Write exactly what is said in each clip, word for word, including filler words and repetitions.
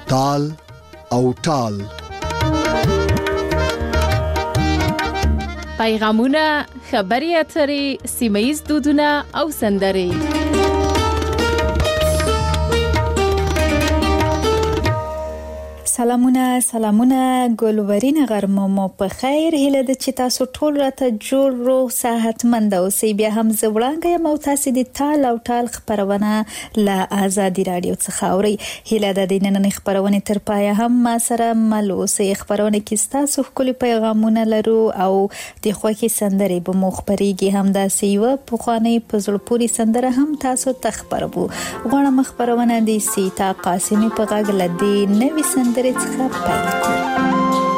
تال او ټال. پیغامونه، خبري اترې، سیمه‌ییز دودونه او سندرې. سلامونه سلامونه ګلورین غرمه مو په خیر. هیله ده چې تاسو ټول راته جوړ روغ صحتمند اوسئ. بیا هم زه وړاندې یم او تاسو د تال او ټال خبرونه له آزادي رادیو څخه اورئ. هیله ده د نننۍ خبرونه تر پایه هم ما سره مل اوسئ. خبرونه کې تاسو خپل پیغامونه لرو او د خوښي سندرې به مو خبريږي. هم دا سیوه په خواني په زړه پوری سندره هم تاسو تخبربو. غواړم خبرونه د سیتا قاسمی په غږ لدی نوې سندره څخه پیل کړو.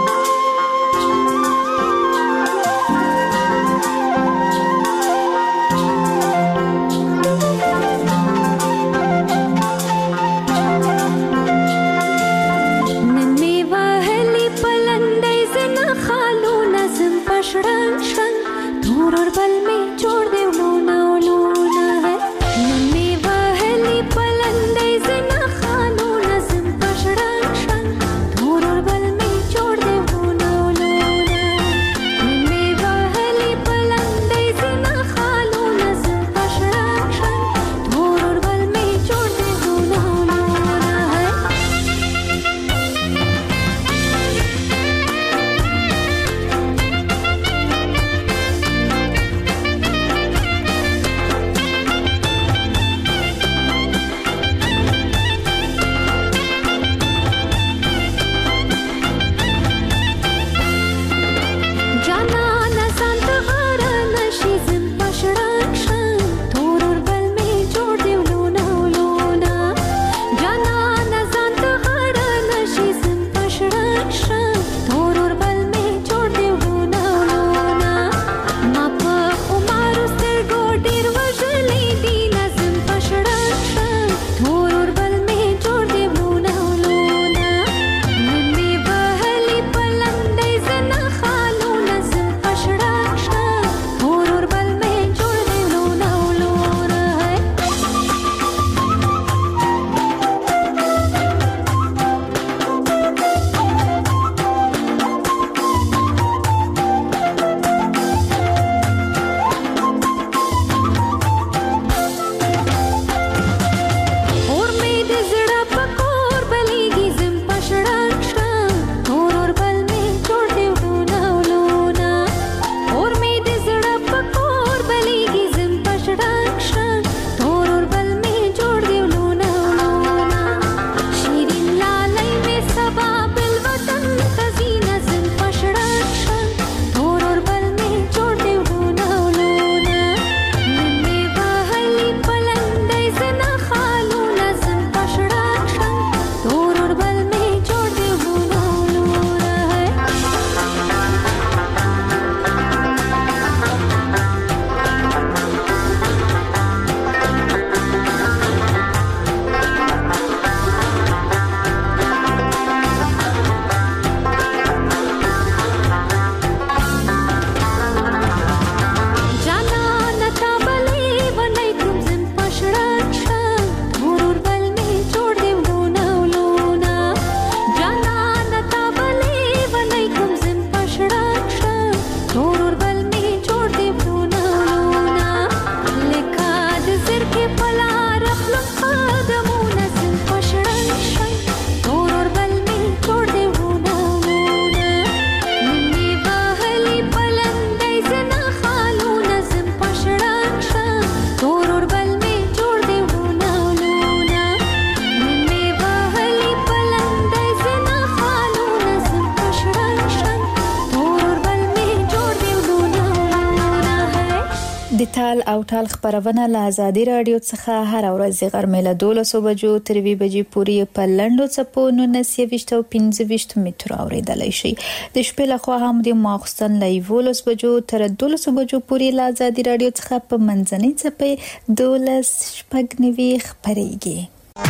د تال او ټال خبرونه له آزادي رادیو څخه هر ورځ غرمه له دولسو بجو تر وی بجې پورې په لندو چپو نونسي وشتو پنځه وشت متر اوریدلای شي. د شپې له خوا هم د ماخستن له یولس بجو تر دولسو بجو پورې له آزادي رادیو څخه په منځنۍ چپې دولس شپږ نوي خبريږي.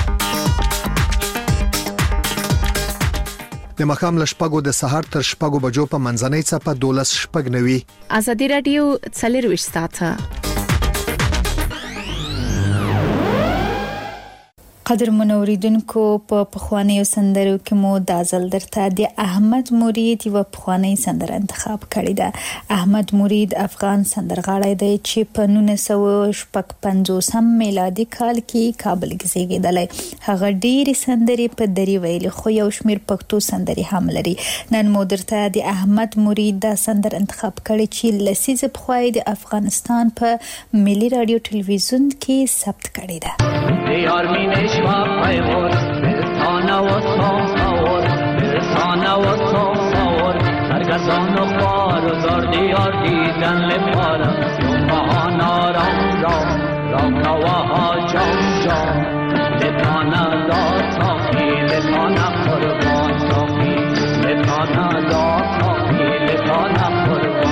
د مخام له شپږو د سحر تر شپږو بجو په منځنۍ چپه دولس شپږ نوي. آزادي رادیو څلور ساعته. قدر منوریدونکو په پخوانیو سندرو کې مو د ازل درته د احمد مرید یو پخوانی سندره انتخاب کړی ده. احمد مرید افغان سندرغاړی دی چې په نولس سوه پنځوس میلادي کال کې کابل کې زیږیدلی. هغه ډېری سندرې په دری ویلي خو یو شمیر پښتو سندرې هم لري. نن مو درته د احمد مرید د سندر انتخاب کړی چې لسیزه پخوای د افغانستان په ملي رادیو ټلویزیون کې ثبت کړی ده. دیار می نشوا پیور برسانه و ساور برسانه و ساور سرگردان و خوار و زار دیار دیدن لپارم یون بهان آرام رام رام نواها جام جام لطانه دار ساخی لطانه قربان ساخی لطانه دار ساخی لطانه قربان.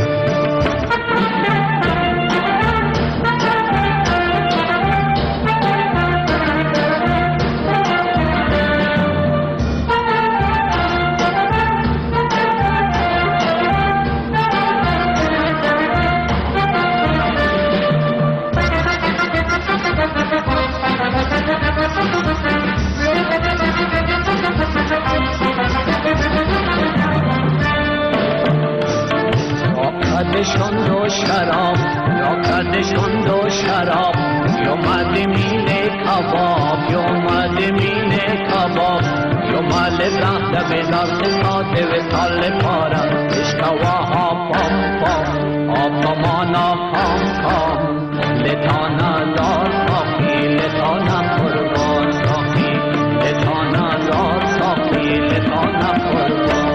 کردشون دو شراب یا کردشون دو شراب یا مدمین کباب یا مدمین کباب یا مال زهده به دست ساده و سال پارم اشکواها پام پام آپامانا پام پام لطانا دار ساخی لطانا قربان ساخی لطانا دار ساخی لطانا قربان.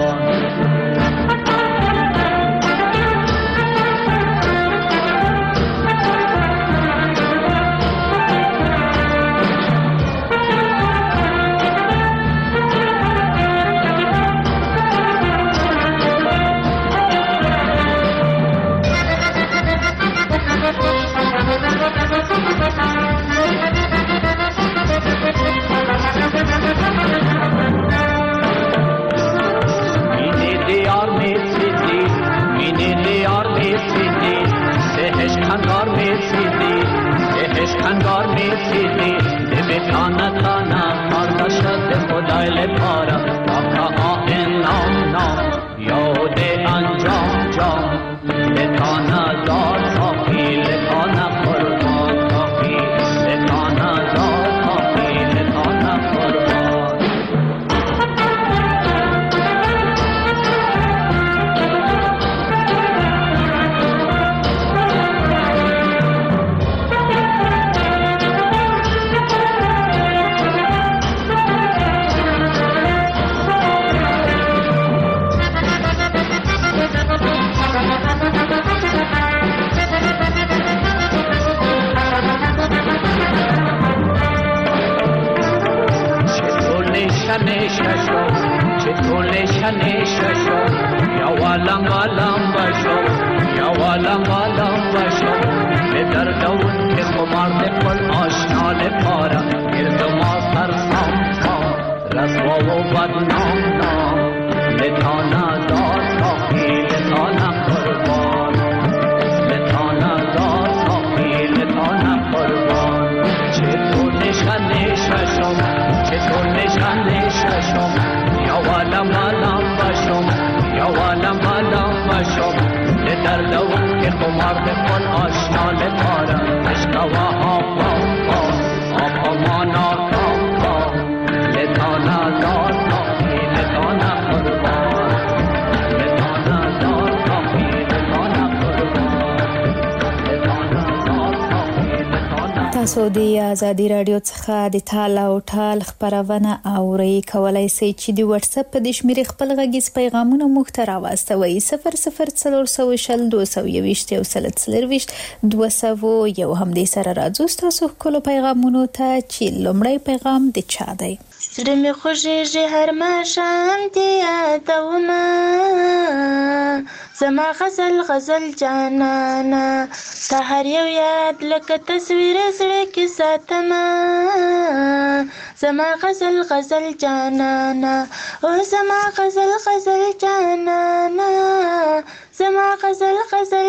خندار میسیدی به تانه تانه کار شد خدای لپارم آقا آهن نام نام یاد انجام جام لطانه دار ساخی لطانه قربان ساخی لطانه دار ساخی لطانه قربان. چطور نشانه ششو یا والام والام باشو یا والام والام باشو به دردون که خمار دل آشنا لپارم گرد ما سر سام سام رسوا و بدنام نام لطانه دار ساخی لطانه قربان لطانه دار ساخی لطانه قربان. چطور نشانه ششو چطور نشانه ششو یا والام والام باشم یا والام والام باشم لدردون که خمار بکن آشنا لپارم اشکواها پام پام آپامانا کام کام لطانه دار ساخی لطانه قربان لطانه دار ساخی لطانه قربان لطانه دار ساخی لطانه. تاسو د آزادي رادیو څخه د تال او ټال خبرونه اورئ. کولای شئ چې د واتس اپ په شمیرې خپل غږیز پیغامونه مخ ته راوستوئ صفر صفر څلور سوه شل دوه سوه یوویشت یو سل څلرویشت دوه سوه یو. هم دې سره راځو ستاسو ښکلو پیغامونو ته چې لومړی پیغام د چا دی. زړه مې خوږېږي هر ماښام دې یادومه زما غزل غزل جانانه ستا هر یو یاد لکه تصویر زړه کې ساتمه زما غزل غزل جانانه او زما غزل غزل جانانه زما غزل غزل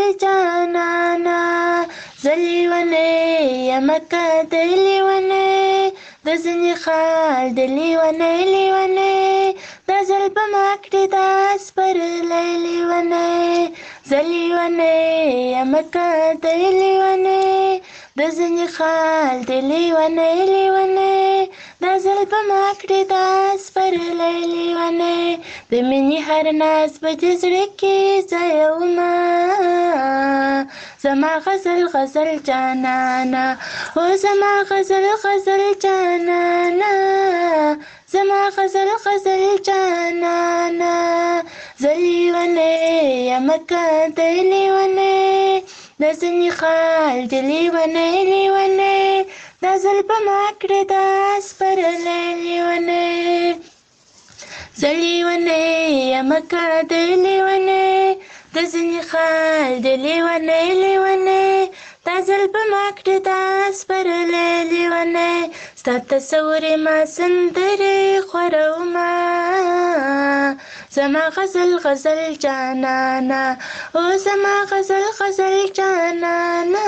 جانانه زلیونه یمکه دلیونه د د ځینې خال د لیونی لیونی دا ځل به ما کړې دا سپرلی لیونی زه لیونی یم که دی لیونی د ځینې خال د لیونی لیونی دا ځل به ما کړې دا سپرلی لیونی د مینې هر ناز به د زړه کې ځایومه زما غزل غزل جانانا او زما غزل غزل جانانا زما غزل غزل جانانا زه لیونی یم که دی لیونی د ځینې خال د لیونی لیونی دا ځل به ما کړې دا سپرلی لیونی زه لیونی یم که دی لیونی د ځینې خال د لیونی لیونی دا ځل به ما کړې دا سپرلی لیونی ستا تصور یې ما سندرې خورومه زما غزل غزل جانانا او زما غزل غزل جانانا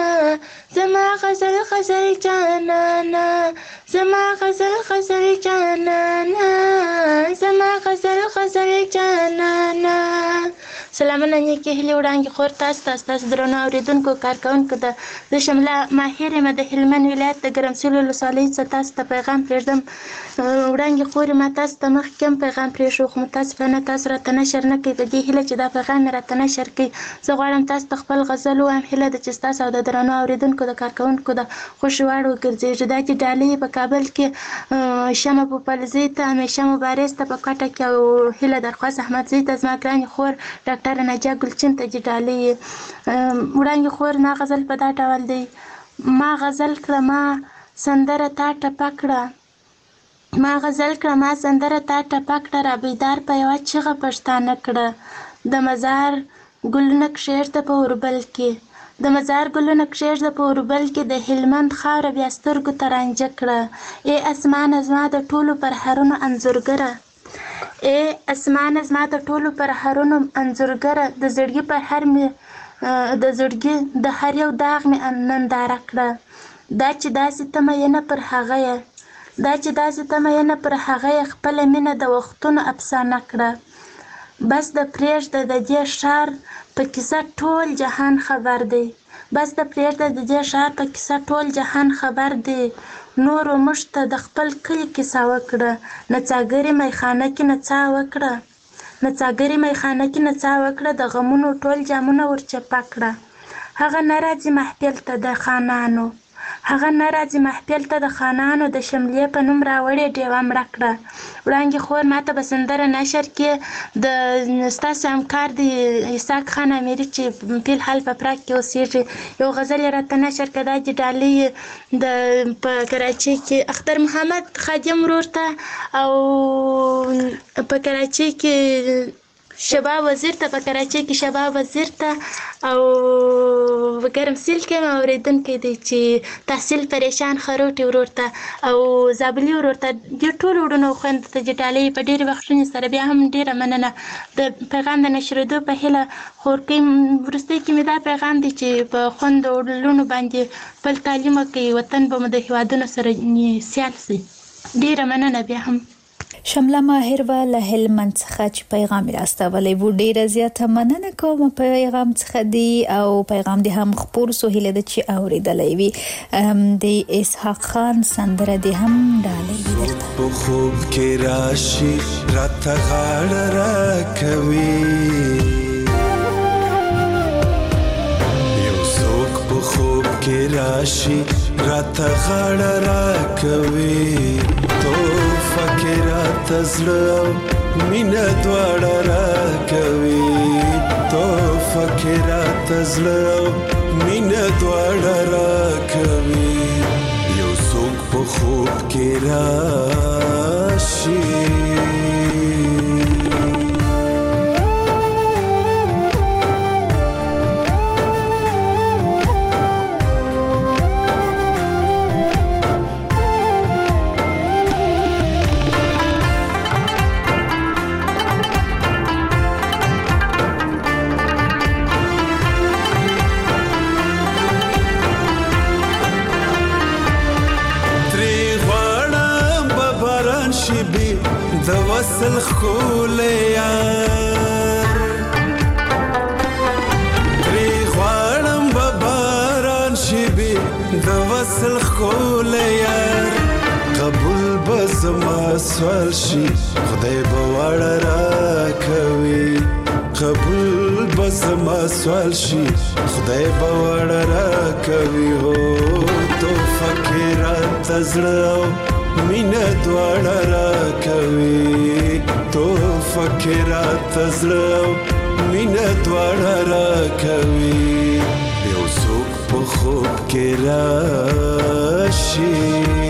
زما غزل غزل جانانا زما غزل غزل جانانا زما غزل غزل جانانا سلامونه نیکې هیلې وړاندې خور تاسو ته ستاسو درنو اورېدونکو کارکوونکو ته زه شمله ماهر یم د هلمند ولایت د ګرمسیر ولسوالۍ څخه تاسو ته پیغام پرېږدم وړاندې خور ما تاسو ته مخکې هم پیغام پرېښود خو متاسفانه تاسو راته نشر نه کوئ په دې هیله چې دا پیغام مې راته نشر کوي زه غواړم تاسو ته خپل غزل ووایم هیله ده چې ستاسو او د درنو اورېدونکو د کارکوونکو د خوښې وړ وګرځېږي دا چې ډالۍ په کابل کې شمه پوپلزۍ ته همیشه مبارز ته په کوټه کې او هیله درخواست احمدزۍ ته زما ګرانې خور ډاکټره نجا ګلچین ته چې ډالۍ وړاندې خور ما غزل په دا ډول دی ما غزل کړه ما سندره تا ټپه کړه ما غزل کړه ما سندره تا ټپه کړه را بیدار په یوه چیغه پښتانه کړه د مزار ګلونه کښېږده په اوربل کې د مزار ګلونه کښېږده په اوربل کې د هلمند خاوره بیا سترګو ته رانجه کړه ای اسمانه زما د ټولو پرهرونو انځورګره ای اسمانه زما د ټولو پرهرونو انځورګره د زړګي پر هر مې د زړګي د هر یو داغ مې ننداره کړه دا چې داسې ته مینه پر هغه یې دا چې داسې ته مینه پر هغه یې خپله مینه د وختونو افسانه کړه بس د پرېږده د دې ښار په کیسه ټول جهان خبر دی بس د پرېږده د دې ښار په کیسه ټول جهان خبر دی نورو موږ ته د خپل کلي کیسه وکړه نڅاګرې میخانه کې نڅا وکړه نڅاګرې میخانه کې نڅا وکړه د غمونو ټول جامونه ورچپه کړه هغه نه راځي محفل ته د خانانو هغه نه راځي محفل ته د خانانو د شملې په نوم راوړې ډیوه مړه کړه وړاندې خور ماته به سندره نشر کې د ستاسو همکار د اسحاق خان امیري چې فی الحال په پراګ کې اوسېږي یو غزل یې راته نشر کړه دا چې ډالۍ د په کراچۍ کې اختر محمد خادم ورور ته او په کراچۍ کې شباب وزیر ته په کراچۍ کې شباب وزیر ته او په ګرمسیر کې مې اورېدونکی دی چې تحصیل پریشان خروټي ورور ته او زابلي ورور ته دې ټولو وروڼو او خویندو ته چې ډالۍ په ډېرې بخښنې سره بیا هم ډېره مننه د پیغام د نشرېدو په هیله خورکۍ وروستۍ کې مې دا پیغام دی چې په خویندو لوڼو باندې خپل تعلیم وکړي وطن به مو د هېوادونو سره سیال شي ډېره مننه بیا هم شمله ماهر و له هلمند څخه چې پیغام راستولی و ډیره زیاته مننه کوم پیغام څخه دی او پیغام دی هم خپور سو هیله ده چې اوریدلی وي د اسحاق خان سندره دی هم ډالۍ درته په خوب کې راشي راته غاړه راکوي یو څوک په خوب کې راشي راته غاړه راکوي فکرات زړه مینه دواړه راکوي تو فکرات زړه مینه دواړه راکوي یو څوک په خوب کې راشي غواړي شبي د وصل خولې یار ترې غواړم به باران شبي د وصل خولې یار قبول به زما سوال شي خدای به واړه راکوي قبول به زما سوال شي خدای به واړه راکوي هو تحفه کې راته زړه مینه دواړه راکوي تحفه کې راته زړه مینه دواړه راکوي یو څوک په خوب کې راشي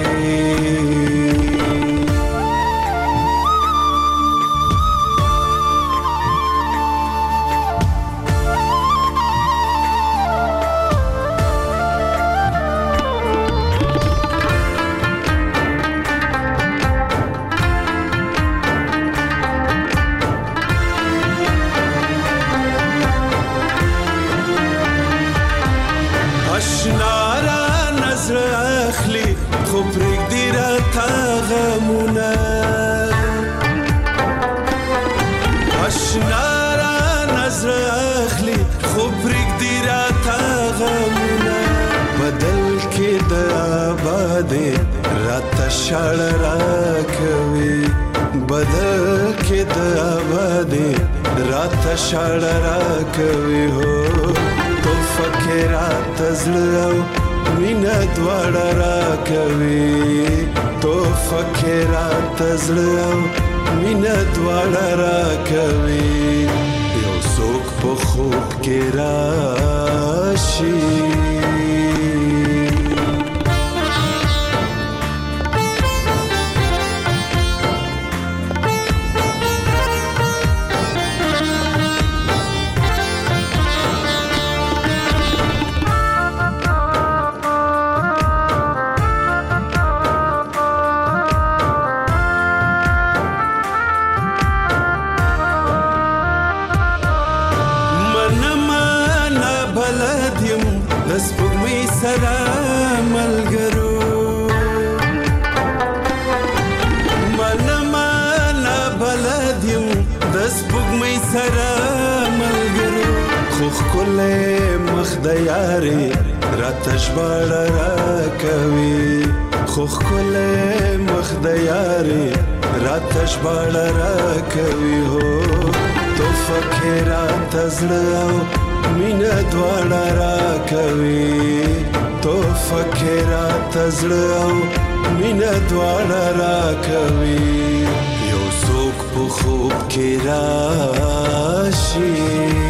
شړ راکوي بدل کې د آبادي رات شړ راکوي هو تو فکرات زړه مینه دواړه راکوي تو فکرات زړه مینه دواړه راکوي یو څوک په خوب کې راشي یاري راتش بړ راکوي خو خل مخ د یاري راتش بړ راکوي هو تو فکرات زړه مینه دواړه راکوي تو فکرات زړه مینه دواړه راکوي یو څوک په خوب کې راشي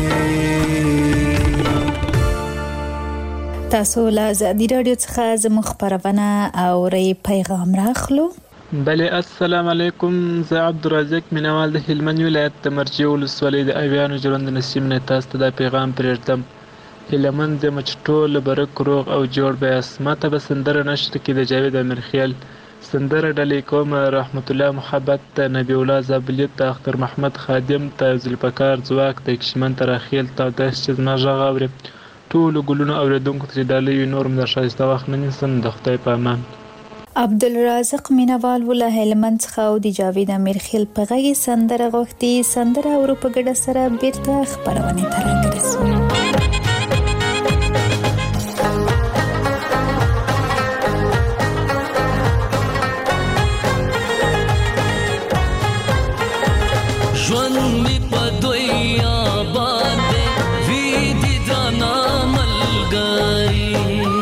تاسو له ازادي رادیو څخه زموږ خبرونه او ری پیغام راخلو. بله السلام علیکم، زه عبدالرزاق مینوال د هلمند ولایت د مرجې ولسوالۍ د اویانو ژوند نسیم نه تاسو ته دا پیغام پرېږدم. هلمند یم چې ټول برک روغ او جوړ بیاست. ماته به سندره نشته کې د جاوید امیرخیل سندره ډلې کوم رحمت الله محبت ته نبی الله زابلیت ته اختر محمد خادم ته ذوالفقار ځواک ته کشمن تراخیل ته داسې چې زما غږ اوري ټولو ګلونو اوریدونکو ته ډالۍ نور هم د ښایسته وخت نه نیسم. د خدای په امان. عبدالرزاق مینوال ولا هلمند څخه او د جاوید امیرخیل په غږی سندره غوښتي سندره اورو په ګډه سره بیرته خبرونه ته راګرځو. ژوند می په دوی آباد وی دي دانا ملګری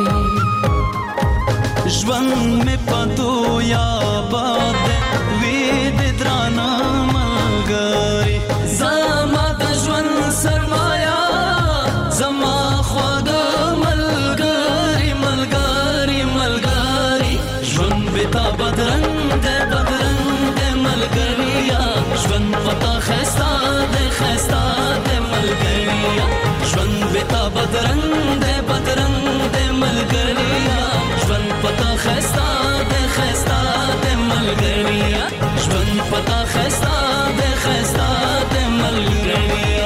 ژوند می په دوی آباد وی دي دانا ملګری زما د ژوند سرمایا زما خود ملګری ملګری ملګری ژوند به تا بدرنګ ده بدرنګ ده ملګریا ژوند پتا خستا ده خستا ده ملګریا ژوند به تا بدرنګ ده بدرنګ ده ملګریا ژوند پتا خستا ده خستا ده ملګریا ژوند پتا خستا ده خستا ده ملګریا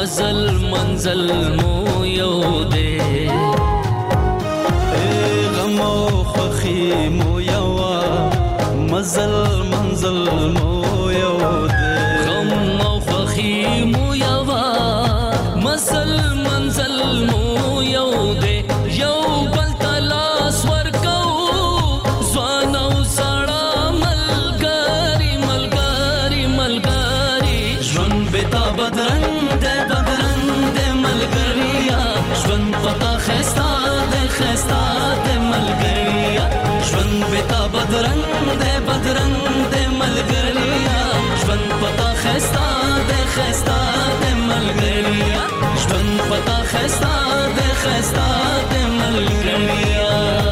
مزل منزل مو یو دی غم او خوخي مو یو مزل منزل مو یو دی غم او خوخي مو یو مزل منزل مو یو دی یو بل تلاس ورکو ځوان او سړا ملګری ملګری ملګری ژوند بتا بدرنګ دی بدرنګ دی ملګریا ژوند پتا خستا دی خستا دی ملګریا ژوند بتا بدرنګ دی بدرنګ دی ملګریا ژوند پتا خستا دی خستا دی ملګریا ژوند پتا خستا دی خستا دی ملګریا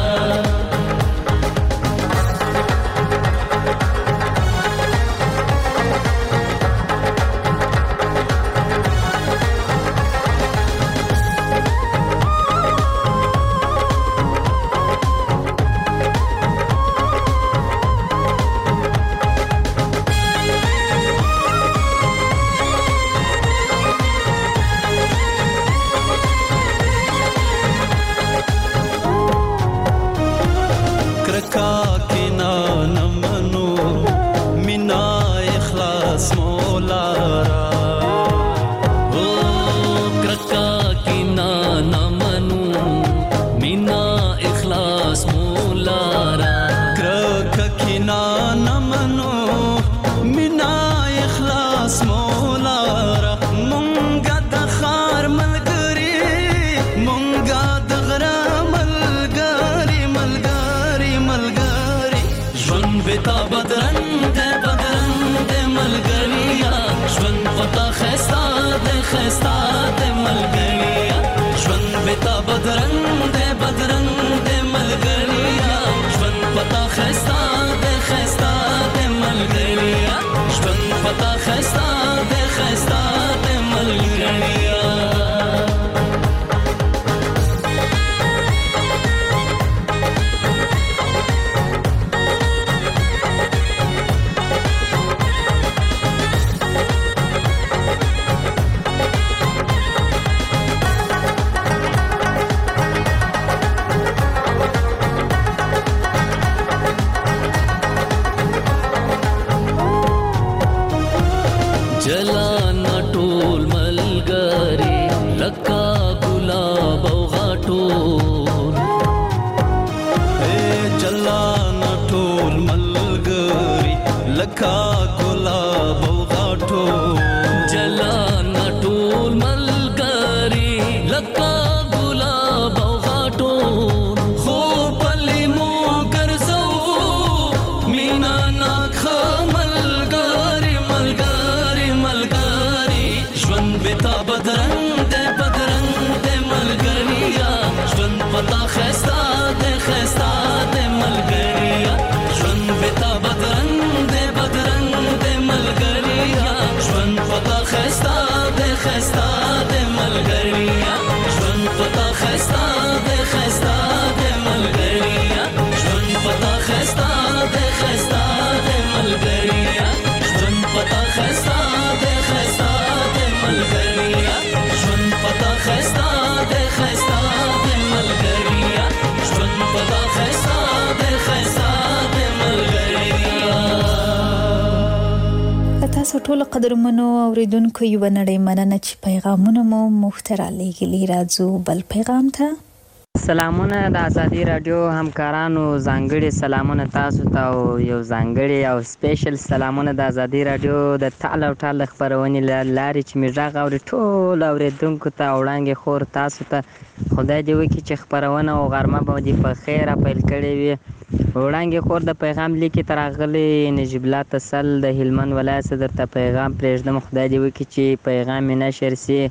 تاسو ټول قدرمنو اوریدونکو یو نړۍ مننه چې پیغامونه مو مختر علی ګلی راځو بل پیغام ته سلامونه د ازادي رادیو همکارانو ځانګړي سلامونه تاسو ته او یو ځانګړي او سپیشل سلامونه د ازادي رادیو د تعال او تعال خبرونې لاري چې میږه غوړي ټول اوریدونکو ته وړاندې خور تاسو ته خدای دې وکړي چې خبرونه او غرمه به دې په خیر پیل کړي وي وړاندې خور د پیغام لیکي ترغلي نجیب الله تسل د هلمند ولایت صدر ته پیغام پرېږدم خدای دې وکړي چې پیغام یې نشر سي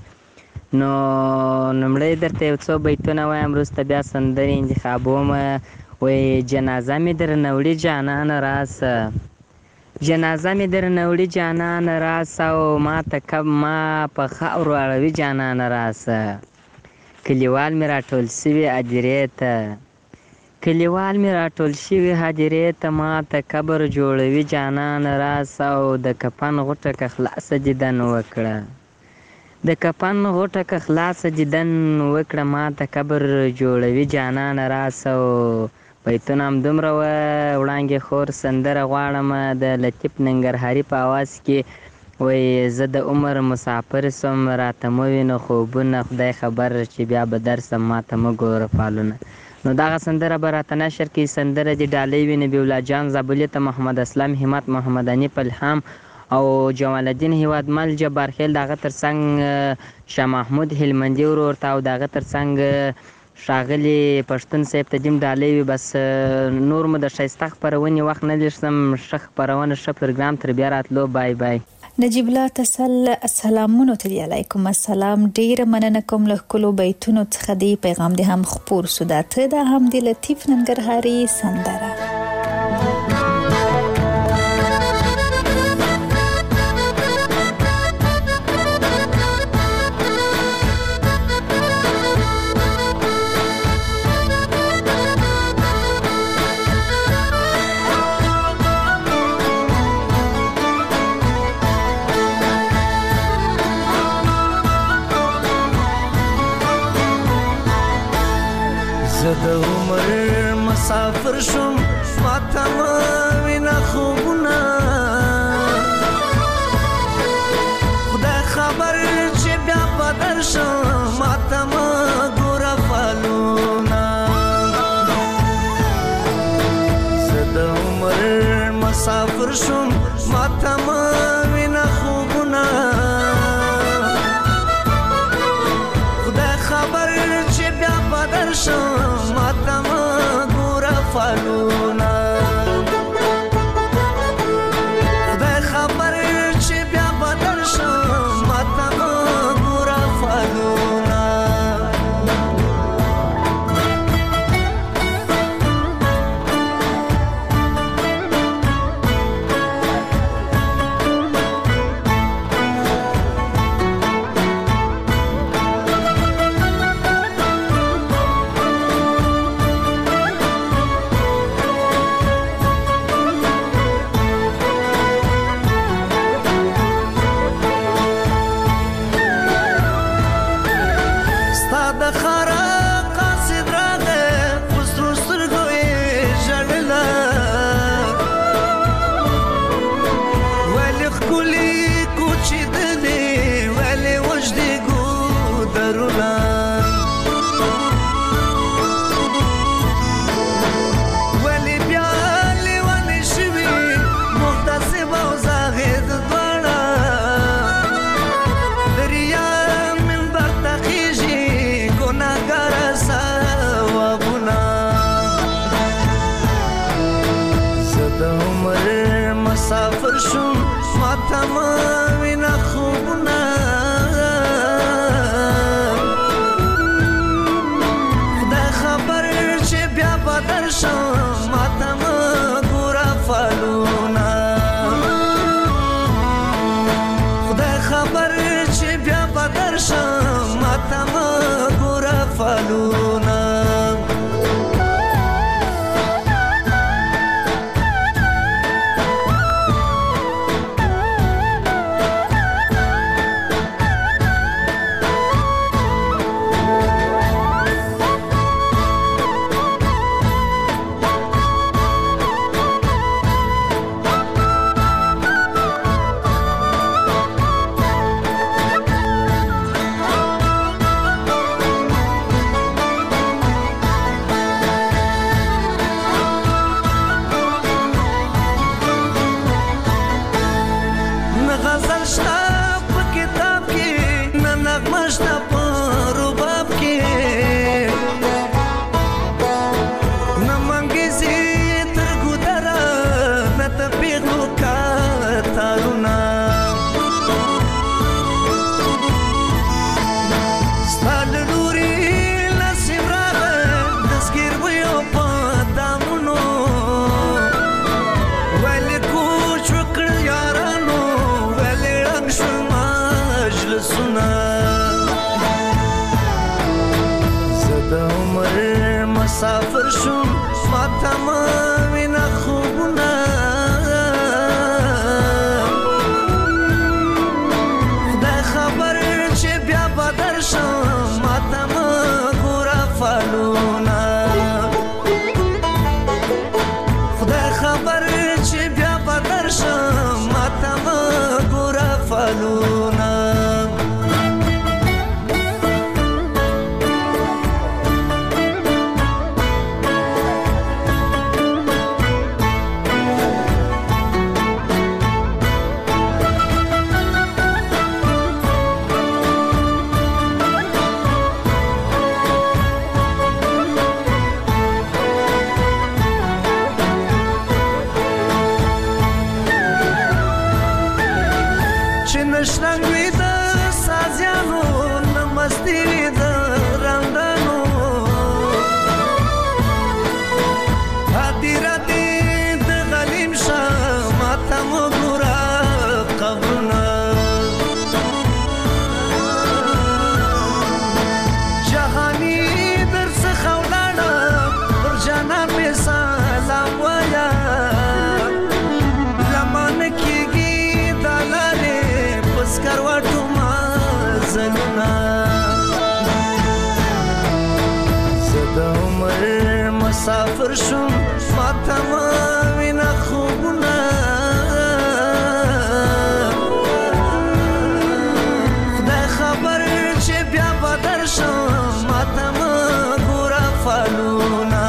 نو نمړی درته یو څو بیتونه وایم وروسته بیا سندرې انتخابوم وایي جنازه مې درنه وړي جانان راسه جنازه مې درنه وړي جانان راسه او ما ته کب ما په خاورو اړوي جانان راسه کلیوال مې راټول سوي هدیرې ته کلیوال مې راټول شوي هدیرې ته ما ته قبر جوړوي جانان راسه او د کفن غوټه که خلاصه دیدن وکړه د کفن غوټه که خلاصه دیدن وکړه ماته قبر جوړوي جانانه راسه او بیتونه همدومره وه. وړانګې خور سندره غواړم د لطیف ننګرهاري په اواز کې وایي زه د عمر مسافر سوم راته مه وینه خوبونه خدای خبر چې بیا به درسم ماته مه ګوره فالونه. نو دغه سندره به راته نشر کړي. سندره دې ډالۍ وي نبي الله جان زابلي ته، محمد اسلام همت، محمد انیف الهام او جمال الدین هیوادمل جبار خیل، دغه ترڅنګ شاه محمود هلمندي ورور ته او دغه ترڅنګ ښاغلي پښتون صاحب ته دې ډالۍ وي. بس نور مو د ښایسته خپرونې وخت نه لرسم. ښه خپرونه ښه پروګرام تر بیا راتلو. بای بای. نجیب الله تسل سلامونو ته دی. علیکم السلام. ډیره مننه کوم له ښکلو بیتونو څخه دی پیغام دې هم خپور سو. دا ته د هم د لطیف ننګرهاري سندره. د عمر مسافر شوم ماته مه وینه خوبونه خدای خبر چې بیا به درشم ماته مه ګوره فالونه. زه د عمر مسافر شوم ماته مه وینه خوبونه خدای خبر چې بیا به درشم فالونه. خدای خبر چې بیا به درشم ماته مه ګوره فالونه. مسافر شوم ماته مه وینه خوبونه خدای خبر چې بیا به درشم ماته مه ګوره فالونه. خدای خبر چې بیا به درشم ماته مه ګوره فالونه. مسافر شوم ماته مه وینه خوبونه خدای خبر چې مزلونه زه د عمر مسافر شوم ماته ما وینه خوبونه خدای خبر چې بیا به درشم ماته ما ګوره فالونه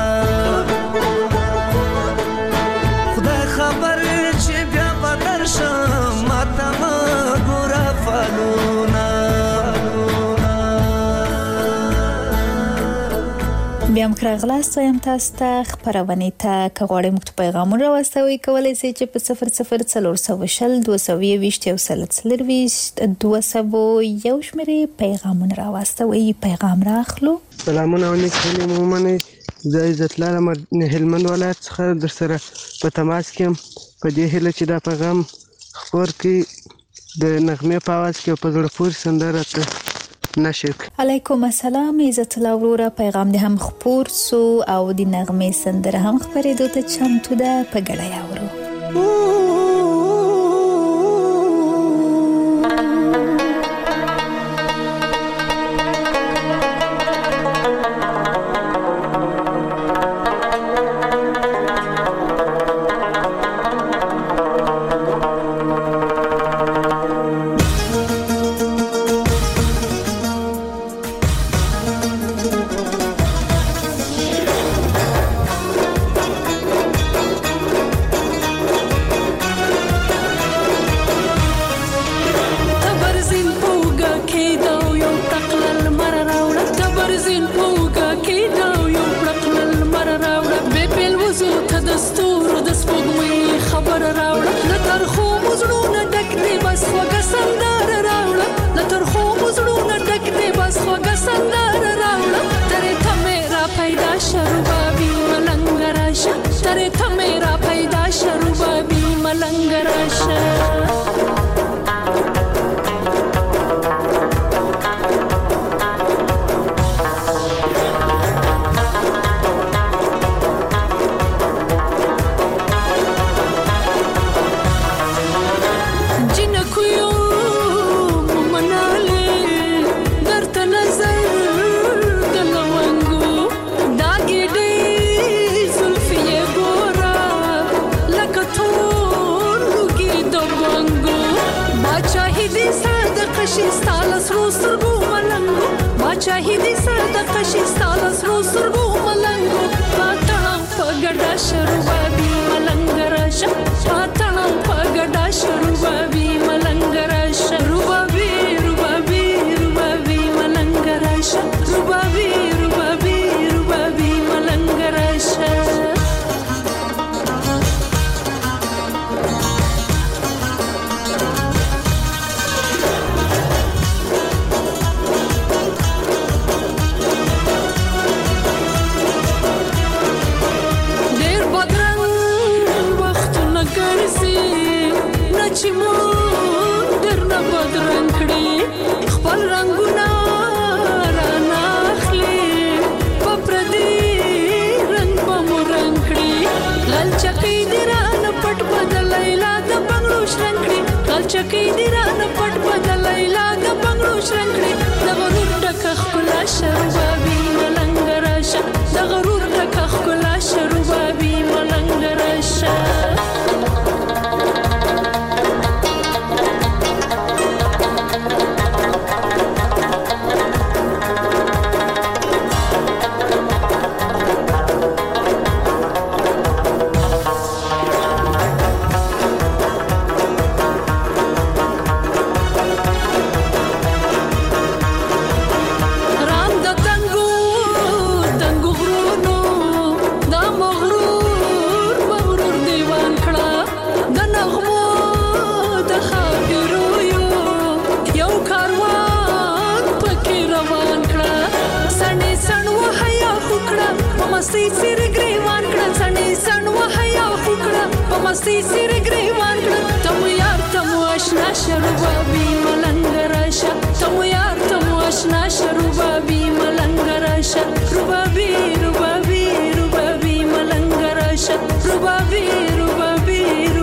خدای خبر چې بیا به درشم ماته ما ګوره فالونه بیا هم راغلاست وایم تاسو ته خپرونې ته که غواړئ موږ ته پیغامونه راواستوئ کولی شئ چې په صفر صفر څلور سوه شل دوه سوه یوویشت یو سل څلرویشت دوه سوه یو شمېرې پیغامونه راواستوئ. پیغام راخلو. سلامونه او نیک هیلې مو ومنئ. زه عزت الله له هلمند ولایت څخه در سره په تماس کې یم په دې هیله چې دا پیغام خپور کړي د نغمې په اواز کې او په زړه پورې سندره ته نشک. علیکم السلام عزت الله وروره، پیغام دې هم خپور سو او د نغمې سندره هم خپرېدو ته چمتو ده، په ګډه یې اورو.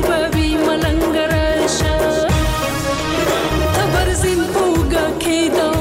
Tabarzin pouga ke da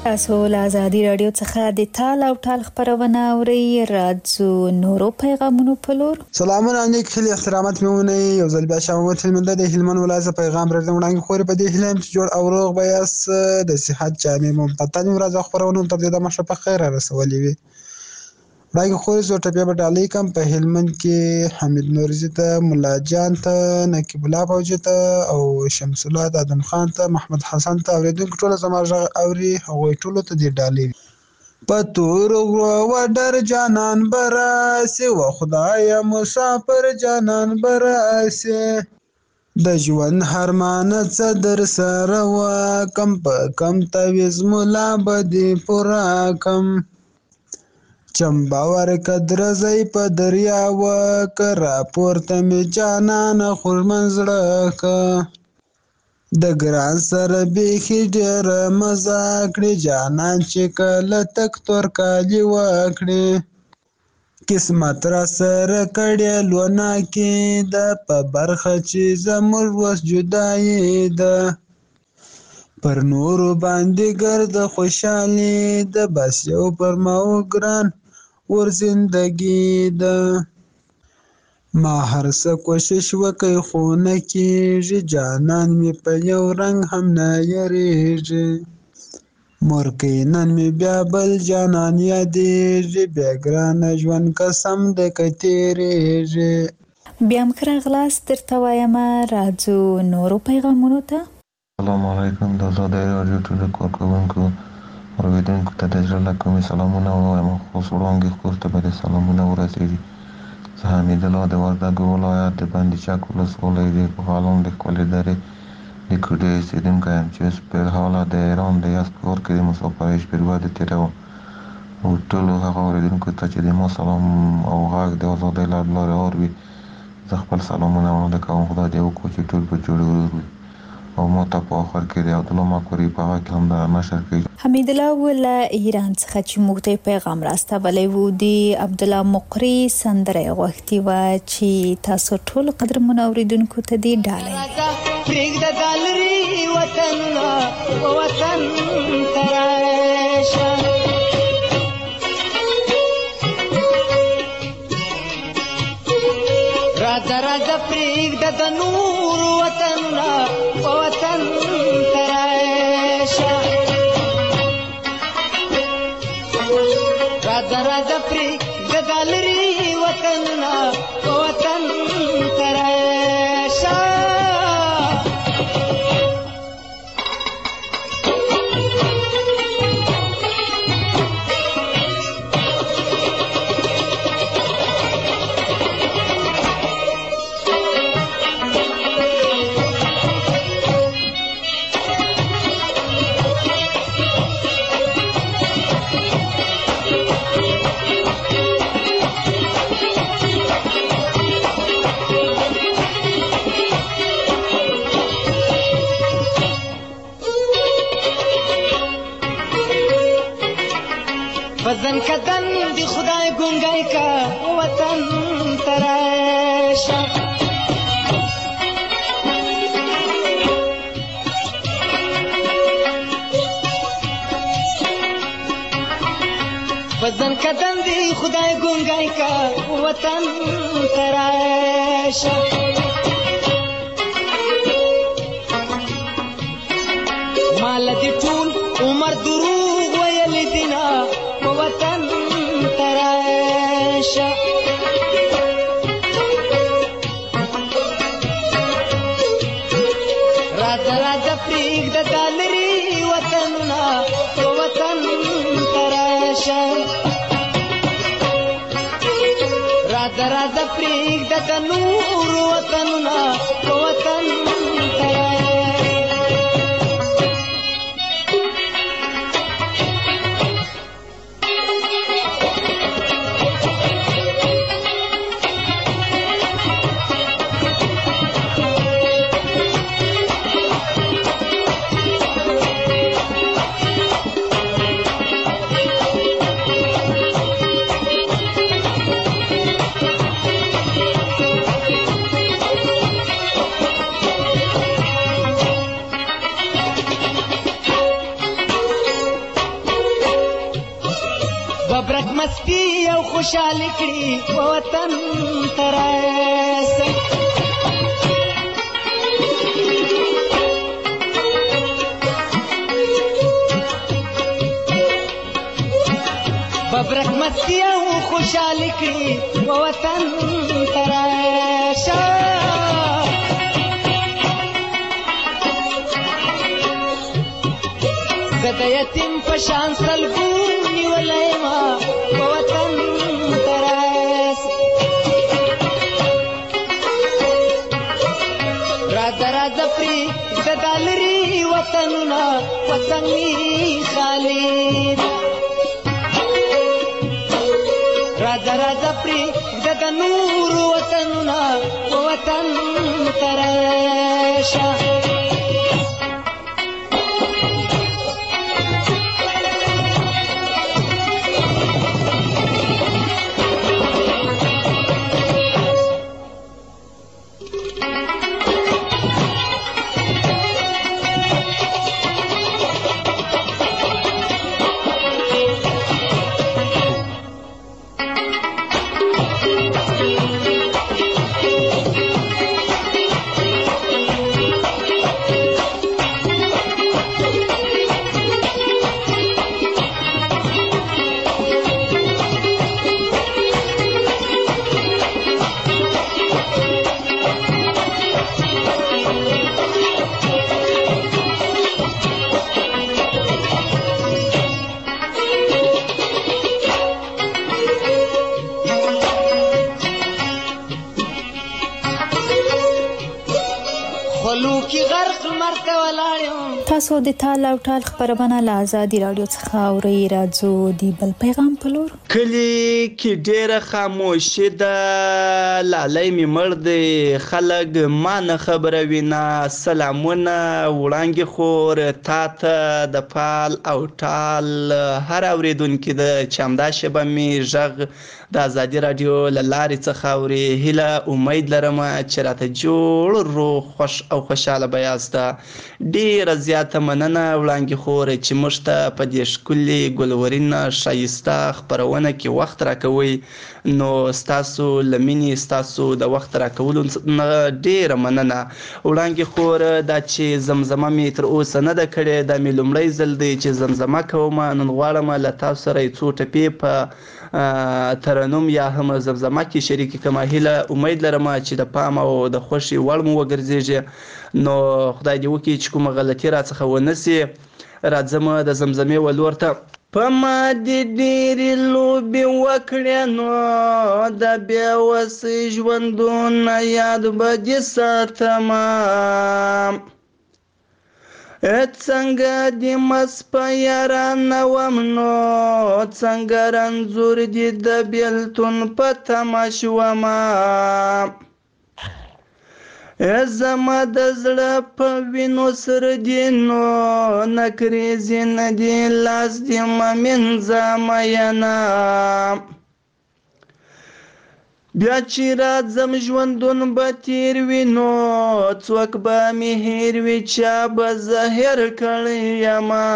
تاسو له ازادي رادیو څخه د تال او ټال خبرونه اورئ. راځو نورو پیغامونو په لور. سلامونه علیکم، خیلی احترامات میمونه. یو ځل بیا شامت هلمند د هلمند ولایت پیغام راځم وړاندې خوري په دې هلم چې جوړ او روغ بیاس د صحت جامع ممتاز ورځ خبرونه تر دې د مشه په خیر رسولې وي. راګه خوري زو ټپه په ډالۍ کم په هلمند کې حمید نورزي ته، مولا جان ته، نقیب الله فوجي ته او شمس الله ادم خان ته، محمد حسن ته اوریدونکو ټول زماږه اوري هغه ټول ته دې ډالۍ پتور و ډر جانان براسه و خدای مسافر جانان براسه د ژوند هرمان څه در سره و کم په کم تویز مولا بدی پورا کم چمباور قدر زئی په دریا و کرا پورته می جانان خور منزړه ک د ګران سره بیخي ډېر مزه کړې جانان چې کله تک تور کالي وکړې قسمت را سره کړې لونه کې د په برخه چې زموږ وس جدایي ده پر نورو باندې ګرد خوشحالي ده بس یو پر ماو ګران ور زندگی ده ما هر څه کوشش وکړ خو نه کېږي جانان مې په یو رنګ هم نه یریږي مورکۍ نن مې بیا بل جانان یادېږي بیا ګرانه ژوند قسم دی که تېرېږي. بیا هم ښه راغلاست درته وایم. راځو نورو پیغامونو ته. السلام علیکم. د ازادۍ راډیو ټولو کارکوونکو اورېدونکو ته د زړه له کومې سلامونه ووایم. خصوص وړاندې کور ته به د سلامونه ورسېږي. زه حمید الله د وردګو ولایت د بندي چک ولسوالۍ د پوهالان د ښکلې درې د کوډې اوسېدونکی یم چې اوس په حاله د ایران د یزد ښار کې د مسافرۍ شپې ورځې تېروم. او ټولو هغه اورېدونکو ته چې د ما سلام او غږ د ازادۍ له لارې اوري زه خپل سلامونه وړاندې کوم. خدای دې وکړي چې ټول په جوړ ورور وي او ما ته په آخر کې د عبدالله مکوري په هغه کې هم د نشر کوي. حمید الله له ایران څخه چې موږ ته پیغام راستولی و د عبدالله مقری سندره غوښتې وه چې تاسو ټول قدرمنو اورېدونکو ته دې ډالۍ پرېږده دا لرې وطنونه وطن ته راشه راځه راځه پرېږده د نور وطنونه وطن ته راشه راځه راځه پرېږده دا لرې وطنونه وطن ته راشه وطن کدن دی خدای گنگای کا وطن تراشه وطن کدن دی خدای گنگای کا وطن تراشه مال دی ټول عمر دروغ ویل دینا وطن تراشه راځه راځه پرېږده دا لرې وطنونه وطن تراشه راځه راځه پرېږده د نور وطنونه وطن تراشه او خوشحالي کړي وطن ته راسه ببرک مستی او خوشحالي کړي وطن ته راشه زه د یتیم په شان سلګو نیولی ما وطن ته راسه راځه راځه پرېږده دا لرې وطنونه وطن مې خالي راځه راځه پرېږده د نورو وطنونه وطن ته راشه تاسو د تال او ټال خبرونه له آزادي رادیو څخه اورئ. راځو د بل پیغام په لور. کلی کې ډېره خاموشي ده، لالی مې مړ دی، خلک ما نه خبروي نه. سلامونه وړانګې خور تا ته د پال او ټال هر اورېدونکي ده چې همدا شیبه مې غږ د آزادي رادیو له لارې څخه اوري. هیله امید لرم چې راته جوړ روغ خوش او خوشحاله به یاسته. ډېره زیاته مننه وړانګې خور چې موږ ته په دې ښکلې ګلورینه ښایسته خپرونه کې وخت راکوئ. نو ستاسو له مینې ستاسو د وخت راکولو نه ډېره مننه. وړانګې خور دا چې زمزمه مې تر اوسه نه ده کړې، دا مې لومړی ځل دی چې زمزمه کوم. نن غواړم له تاسو سره یې څو ټپې په ترنم یا هم زمزمه کې شریکې کړم. هیله امید لرم چې د پام او د خوښې وړ مو وګرځېږي. نو خدای دې وکړي چې کومه غلطي راڅخه ونه سي. راځم د زمزمې ولور ته. په ما دې ډېرې لوبې وکړې نو د بې وسۍ ژوندونه یاد به دې ساتمه. څنګه دې مس په یارانه وم نو څنګه رنځور دې د بېلتون په تمه شومه. زما د زړه په وینو سره دې نو نکریزې نه دې لاس دې مه مینځه مینه. بیا چې راځم ژوندون به تیر وي نو څوک به مې هیر وي چا به زه هیر کړی یمه.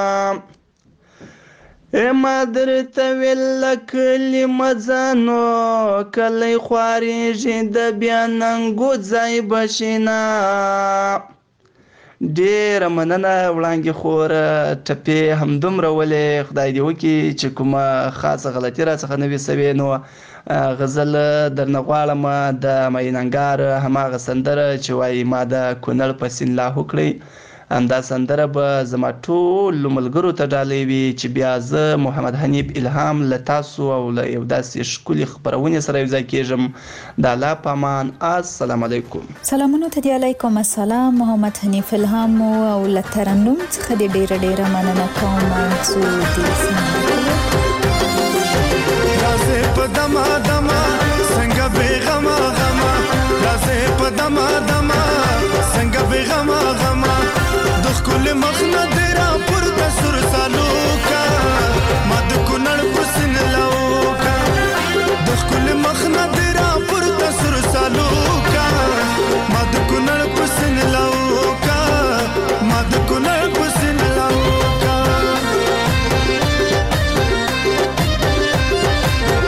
ما درته ویل له کلي مه ځه نو کلی خوارېږي د بیا ننګو ځای به شینه. ډېره مننه وړانګې خور، ټپې همدومره ولې. خدای دې وکړي چې کومه خاصه غلطي راڅخه نه وي سوې. نو غزل درنه غواړم د میننګار هماغه سندره چې وایي ما د کونړ په سیند لاهو کړئ. همدا سندره به زما ټولو ملګرو ته ډالۍ وي چې بیا زه محمد حنیف الهام له تاسو او له یو داسې ښکلې خپرونې سره یوځای کېږم. د الله په امان. السلام علیکم. سلامونه ته دې علیکم السلام. محمد حنیف الهام او له ترنم څخه دې ډېره ډېره مننه کوم. څو دې رازه په دما دما څنګه بیغما غما، رازه په دما دما څنګه بیغما غما. د خپل مخ نه درا پر د سر سالوکا ما د کونړ پسن لاوکا. د خپل مخ نه درا پر د سر سالوکا ما د کونړ پسن لاوکا ما د کونړ پسن لاوکا.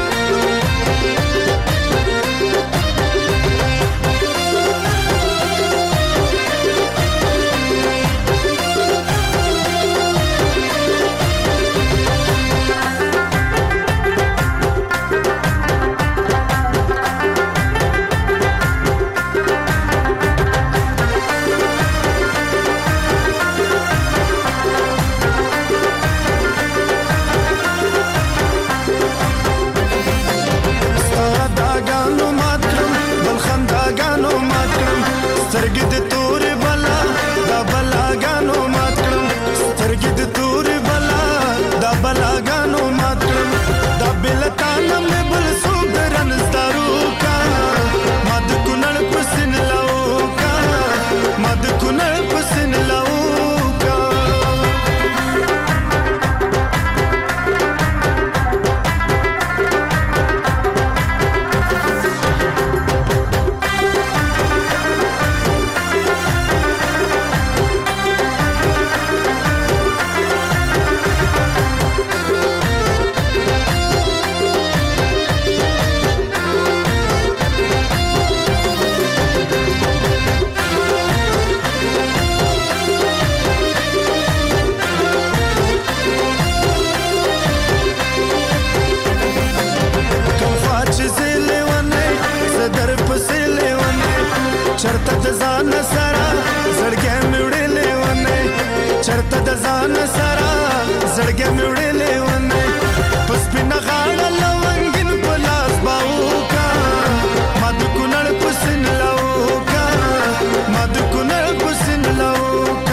سره زړګې مې وړلې ونه په سپینه غاړه لونګین په لاس باوکا ما د کونړ په سین لاوکا ما د کونړ په سین لاوکا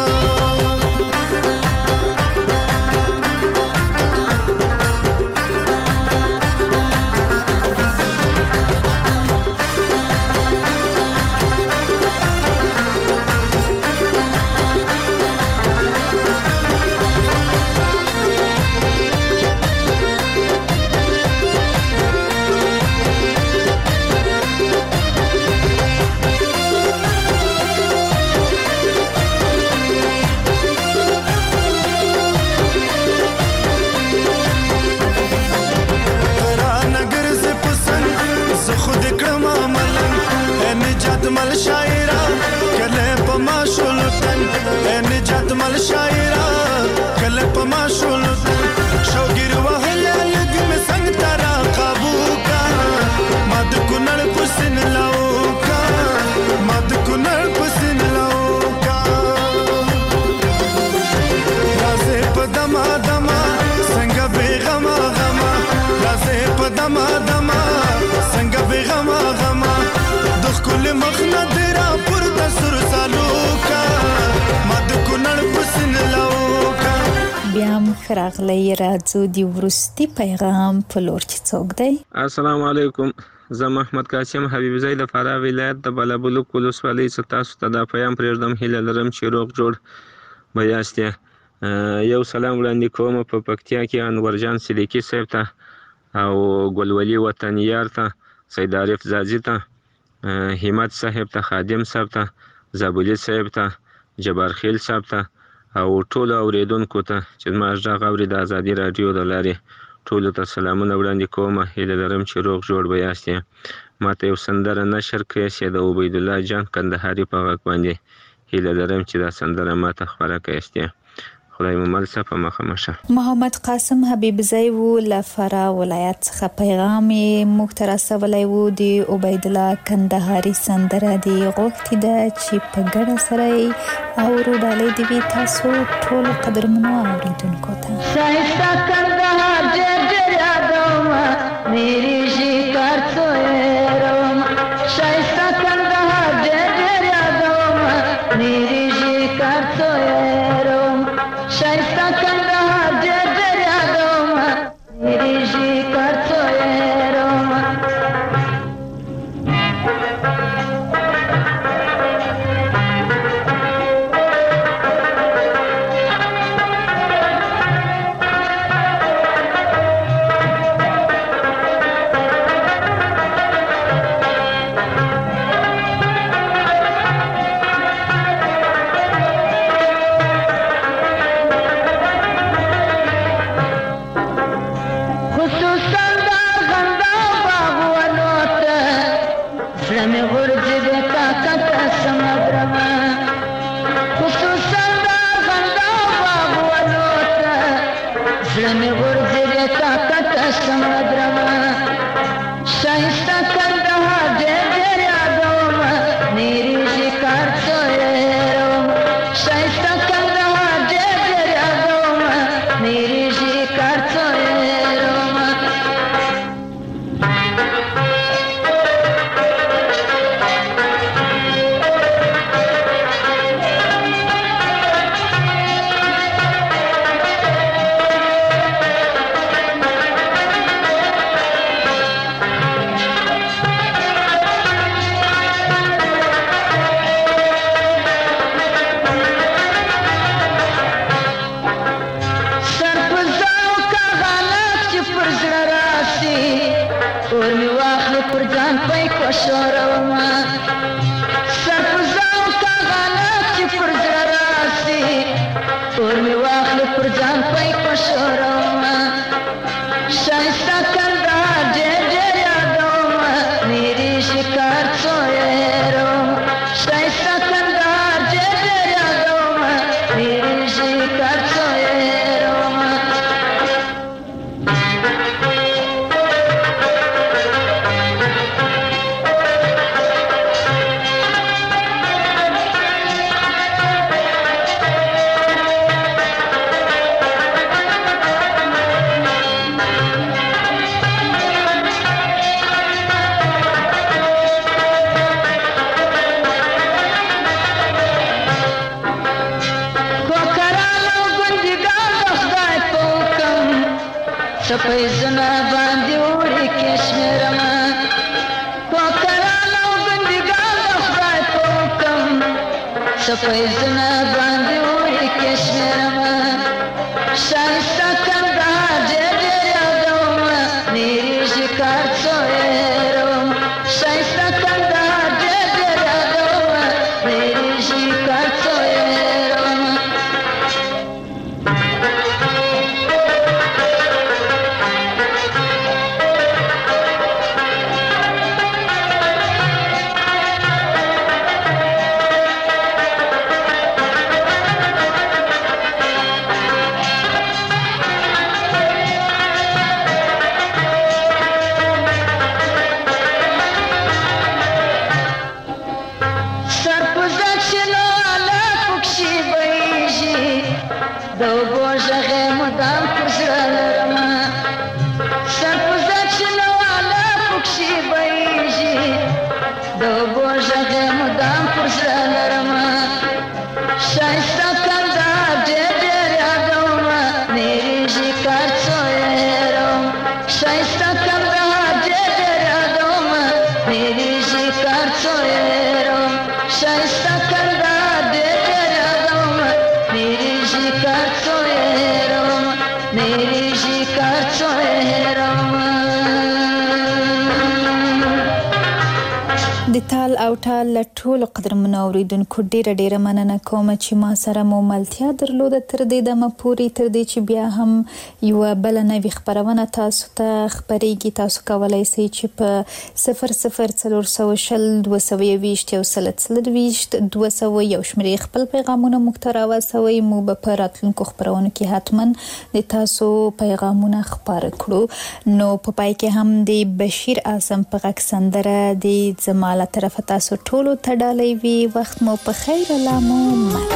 مل شاعرا کله په ما شولتن نجات مل شاعرا کله په ما شولتن شوګیر وهله لګ مې څنګه ترا قابو کا ما د کونړ پسن لاو کا ما د کونړ پسن لاو کا رازه په دما دما څنګه بیغما غما رازه په دما دما څنګه بیغما غما کل مخنا دیرا پر دسر سالوکا ما د کونړ پسن لاوکا بیا مخراغلی راځو دی ورستی پیغام په لور چې څوک دی. السلام علیکم، زه محمد قاسم حبیب زئی د فراه ولایت د بلبلوک ولسوالۍ څخه تاسو ته د پیغام پرېږدم. هیله لرم چې روغ جوړ به یاست. یو سلام وړاندې کوم په پکتیا کې انورجان صدیقي صاحب ته او ګلولي وطنیار ته، سید عارف زازي ته، همت صاحب ته، خادم صاحب ته، زابولي صاحب ته، جبار خیل صاحب ته او ټولو اوریدونکو ته چې زما غږ اوري د ازادي راډیو د لارې ټولو ته سلامونه وړاندې کوم. هیله لرم چې روغ جوړ به یاست. ماته یو سندره نشر کړئ چې د عبیدالله جان کندهاري په غږ باندې. هیله لرم چې دا سندره ماته خپره کړئ. خدای مو مل صفه مخه مشه. محمد قاسم حبیب زئی و له فراه ولایت څخه پیغام موږ ته رسولی و. د عبیدالله کندهاري سندره دی غوښتې ده چې په ګډه سره یې اورو. ډالۍ دې وي تاسو ټولو قدرمنو اورېدونکو ته. ښایسته کندهار ډېر ډېر یادومه میرې شکار څویرومه ښایسته کندهار ډېر ډېر یادومه میرې شکار څویرومه ښایسته کندهار ډېر ډېر یادومه میرې شکار څویرومه سپیزونه باندې وړي کشمیرما کوکرانو بندګان د خدای توکم سپیزونه باندې وړي کشمیرما شایسته کندهار ډېر ډېر یادومه نیریږي کار څو هېروم شایسته کندهار ډېر ډېر یادومه نیریږي کار څو هېروم د تال او ټال له ټولو قدرمنو اوریدونکو ډیره ډیره مننه کوم چې ما سره مو ملتیا درلوده تر دې دمه پورې تر دې چې بیا هم یو بل نوې خبرونه تاسو ته خبرېږي تاسو کولای شئ چې په صفر صفر څلور سوه شل دوه سوه یوویشت یو سل څلرویشت دوه سوه یو شمېرې خپل پیغامونه موږ ته راوسوئ موږ به په راتلونکو خپرونو کې حتما د تاسو پیغامونه خپاره کړو نو په پای کې هم د بشیر اعظم په غږ سندره د زما له طرفه تاسو ټولو ته ډالۍ وي وخت مو په خیر الله مو مل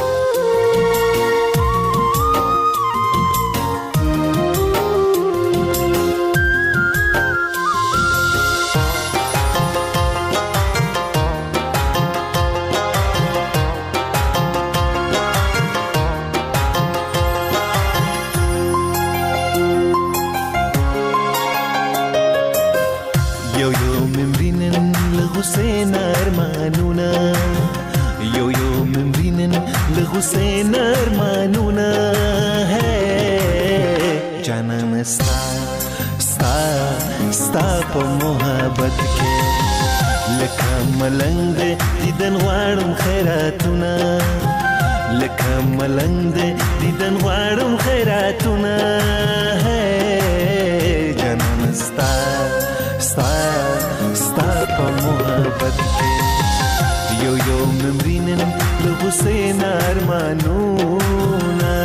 حسین ارمانونه ہے جانان ستا ستا ستا په محبت کې لکه ملنګ دې دیدن غواړم خیراتونه لکه ملنګ دې دیدن غواړم خیراتونه ہے جانان ستا ستا ستا په محبت کې یو یو ممرینن له حسین ارمانونه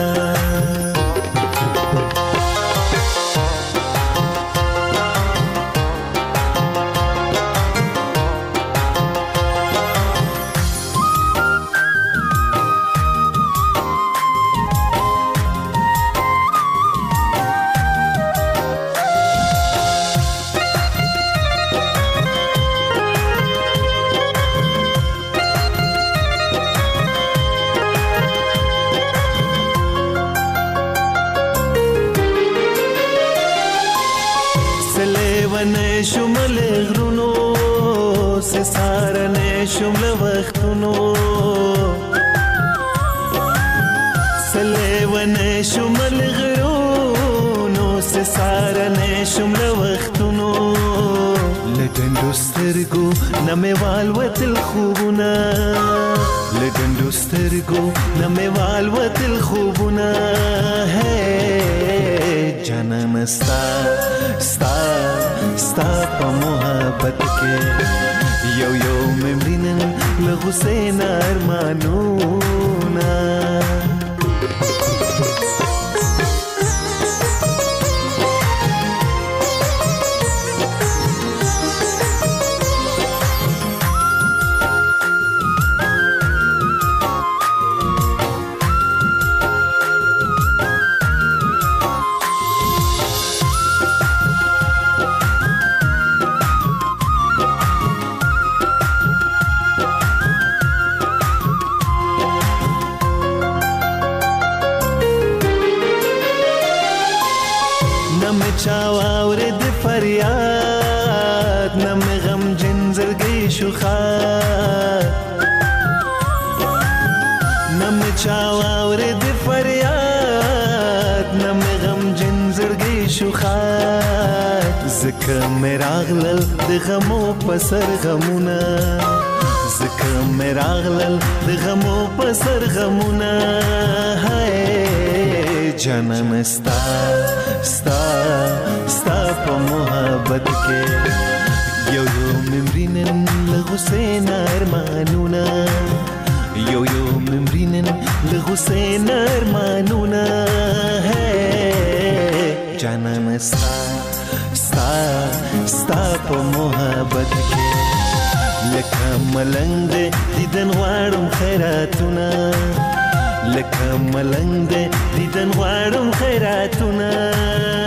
شمل غرونو سے سارنے شمل وختونو سلیون شمل غرونو سے سارنے شمل وختونو لډندو سترګو نموال وتل خوبونه لډندو سترګو نموال وتل خوبونه ہے جانان ستا ستا ستا په محبت کې یو یو ممرینن له حسین ارمانونه شوخه نم چاور د فریاد نم غم جن زړګي شوخه زکه مراغلل د غمو پسر غمونه زکه مراغلل د غمو پسر غمونه هاي جانم ستا ستا ستا په محبت کې یو یو ممرینن لغسین ارمانونه یو یو ممرینن لغسین ارمانونه جانم ستا ستا ستا په محبت کې لکه ملنګ دې دیدن غواړم خیراتونه لکه ملنګ دې دیدن غواړم خیراتونه